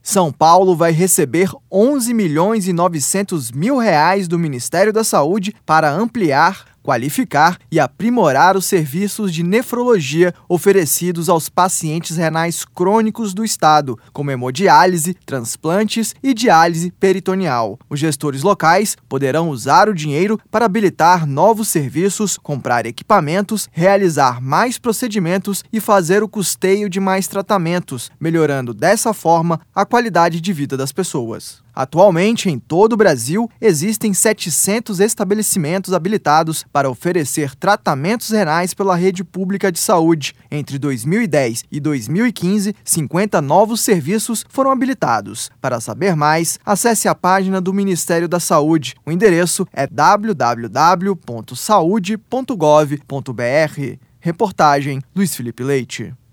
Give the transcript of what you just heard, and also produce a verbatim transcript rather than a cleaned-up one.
São Paulo vai receber onze milhões e novecentos mil reais do Ministério da Saúde para ampliar, qualificar e aprimorar os serviços de nefrologia oferecidos aos pacientes renais crônicos do estado, como hemodiálise, transplantes e diálise peritoneal. Os gestores locais poderão usar o dinheiro para habilitar novos serviços, comprar equipamentos, realizar mais procedimentos e fazer o custeio de mais tratamentos, melhorando dessa forma a qualidade de vida das pessoas. Atualmente, em todo o Brasil, existem setecentos estabelecimentos habilitados para oferecer tratamentos renais pela rede pública de saúde. Entre dois mil e dez e dois mil e quinze, cinquenta novos serviços foram habilitados. Para saber mais, acesse a página do Ministério da Saúde. O endereço é w w w ponto saude ponto gov ponto b r. Reportagem Luiz Felipe Leite.